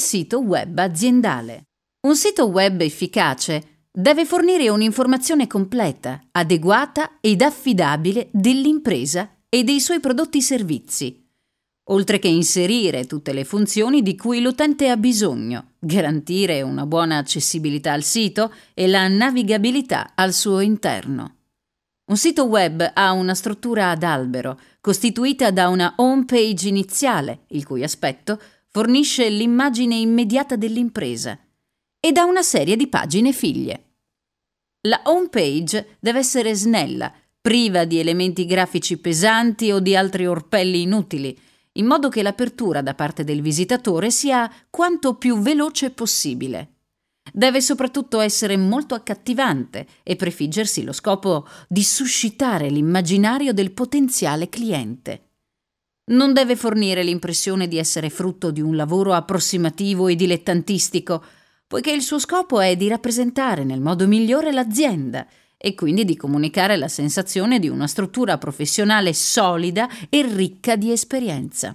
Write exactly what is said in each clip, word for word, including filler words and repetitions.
sito web aziendale. Un sito web efficace deve fornire un'informazione completa, adeguata ed affidabile dell'impresa e dei suoi prodotti e servizi, oltre che inserire tutte le funzioni di cui l'utente ha bisogno, garantire una buona accessibilità al sito e la navigabilità al suo interno. Un sito web ha una struttura ad albero, costituita da una home page iniziale, il cui aspetto fornisce l'immagine immediata dell'impresa, e da una serie di pagine figlie. La home page deve essere snella, priva di elementi grafici pesanti o di altri orpelli inutili, in modo che l'apertura da parte del visitatore sia quanto più veloce possibile. Deve soprattutto essere molto accattivante e prefiggersi lo scopo di suscitare l'immaginario del potenziale cliente. Non deve fornire l'impressione di essere frutto di un lavoro approssimativo e dilettantistico, poiché il suo scopo è di rappresentare nel modo migliore l'azienda e quindi di comunicare la sensazione di una struttura professionale solida e ricca di esperienza.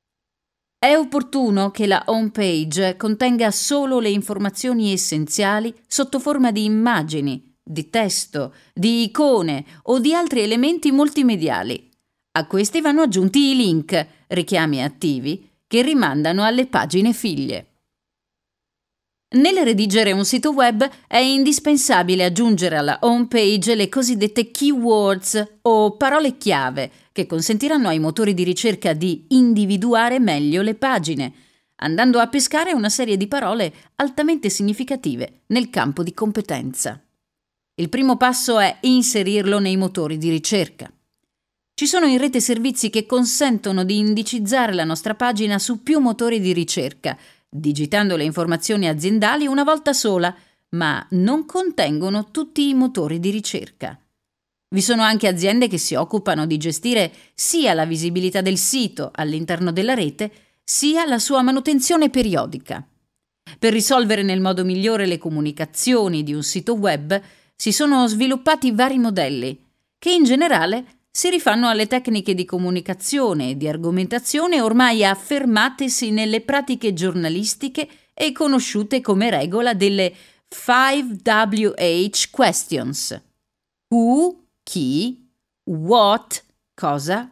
È opportuno che la home page contenga solo le informazioni essenziali sotto forma di immagini, di testo, di icone o di altri elementi multimediali. A questi vanno aggiunti i link, richiami attivi, che rimandano alle pagine figlie. Nel redigere un sito web è indispensabile aggiungere alla home page le cosiddette keywords o parole chiave che consentiranno ai motori di ricerca di individuare meglio le pagine, andando a pescare una serie di parole altamente significative nel campo di competenza. Il primo passo è inserirlo nei motori di ricerca. Ci sono in rete servizi che consentono di indicizzare la nostra pagina su più motori di ricerca, digitando le informazioni aziendali una volta sola, ma non contengono tutti i motori di ricerca. Vi sono anche aziende che si occupano di gestire sia la visibilità del sito all'interno della rete, sia la sua manutenzione periodica. Per risolvere nel modo migliore le comunicazioni di un sito web si sono sviluppati vari modelli, che in generale si rifanno alle tecniche di comunicazione e di argomentazione ormai affermatesi nelle pratiche giornalistiche e conosciute come regola delle five W H questions: who, chi, what, cosa,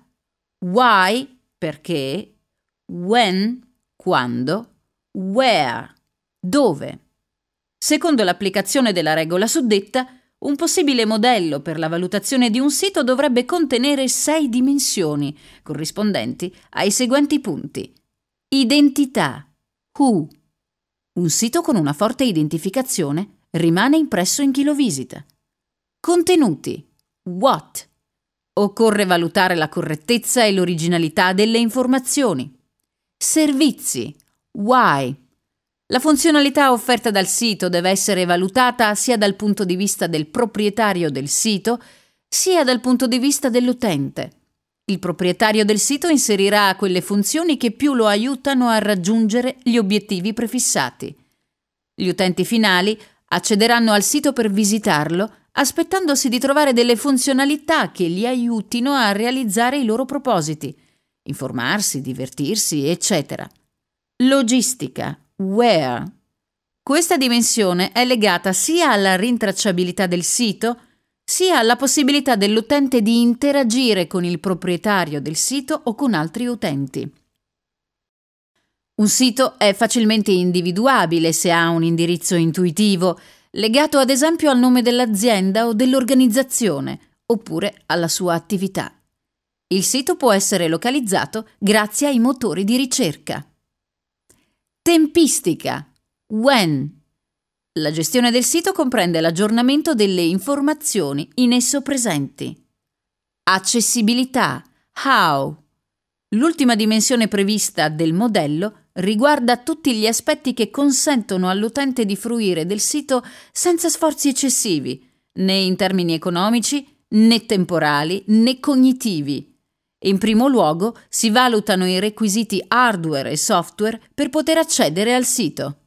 why, perché, when, quando, where, dove. Secondo l'applicazione della regola suddetta, un possibile modello per la valutazione di un sito dovrebbe contenere sei dimensioni, corrispondenti ai seguenti punti. Identità, who. Un sito con una forte identificazione rimane impresso in chi lo visita. Contenuti, what. Occorre valutare la correttezza e l'originalità delle informazioni. Servizi, why. La funzionalità offerta dal sito deve essere valutata sia dal punto di vista del proprietario del sito, sia dal punto di vista dell'utente. Il proprietario del sito inserirà quelle funzioni che più lo aiutano a raggiungere gli obiettivi prefissati. Gli utenti finali accederanno al sito per visitarlo, aspettandosi di trovare delle funzionalità che li aiutino a realizzare i loro propositi, informarsi, divertirsi, eccetera. Logistica, where. Questa dimensione è legata sia alla rintracciabilità del sito, sia alla possibilità dell'utente di interagire con il proprietario del sito o con altri utenti. Un sito è facilmente individuabile se ha un indirizzo intuitivo, legato ad esempio al nome dell'azienda o dell'organizzazione, oppure alla sua attività. Il sito può essere localizzato grazie ai motori di ricerca. Tempistica, when. La gestione del sito comprende l'aggiornamento delle informazioni in esso presenti. Accessibilità, how. L'ultima dimensione prevista del modello riguarda tutti gli aspetti che consentono all'utente di fruire del sito senza sforzi eccessivi, né in termini economici, né temporali, né cognitivi. In primo luogo si valutano i requisiti hardware e software per poter accedere al sito.